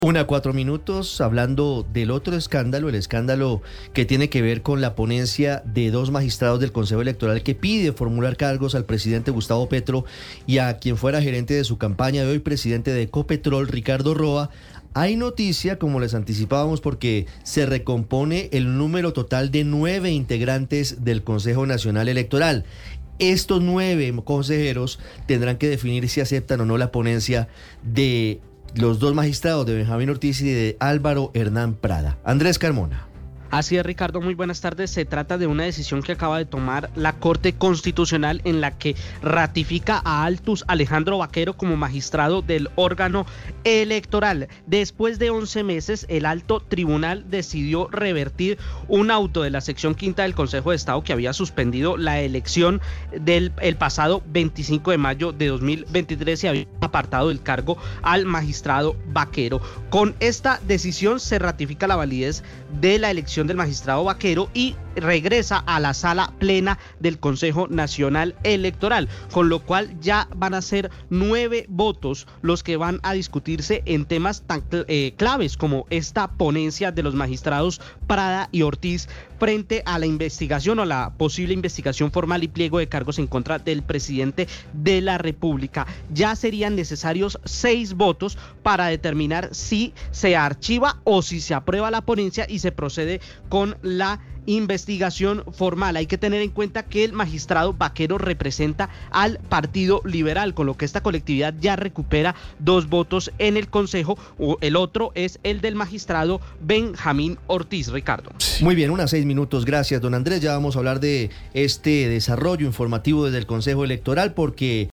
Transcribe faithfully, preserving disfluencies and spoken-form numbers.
Una, cuatro minutos, hablando del otro escándalo, el escándalo que tiene que ver con la ponencia de dos magistrados del Consejo Electoral que pide formular cargos al presidente Gustavo Petro y a quien fuera gerente de su campaña de hoy, presidente de Ecopetrol, Ricardo Roa. Hay noticia, como les anticipábamos, porque se recompone el número total de nueve integrantes del Consejo Nacional Electoral. Estos nueve consejeros tendrán que definir si aceptan o no la ponencia de los dos magistrados, de Benjamín Ortiz y de Álvaro Hernán Prada. Andrés Carmona. Así es, Ricardo, muy buenas tardes. Se trata de una decisión que acaba de tomar la Corte Constitucional en la que ratifica a Altus Alejandro Vaquero como magistrado del órgano electoral. Después de once meses, el alto tribunal decidió revertir un auto de la sección quinta del Consejo de Estado que había suspendido la elección del el pasado veinticinco de mayo de dos mil veintitrés y había apartado del cargo al magistrado Vaquero. Con esta decisión se ratifica la validez de la elección del magistrado Vaquero y regresa a la sala plena del Consejo Nacional Electoral, con lo cual ya van a ser nueve votos los que van a discutirse en temas tan eh, claves como esta ponencia de los magistrados Prada y Ortiz frente a la investigación o la posible investigación formal y pliego de cargos en contra del presidente de la República. Ya serían necesarios seis votos para determinar si se archiva o si se aprueba la ponencia y se procede con la investigación formal. Hay que tener en cuenta que el magistrado Vaquero representa al Partido Liberal, con lo que esta colectividad ya recupera dos votos en el Consejo. El otro es el del magistrado Benjamín Ortiz. Ricardo. Muy bien, unas seis minutos. Gracias, don Andrés. Ya vamos a hablar de este desarrollo informativo desde el Consejo Electoral porque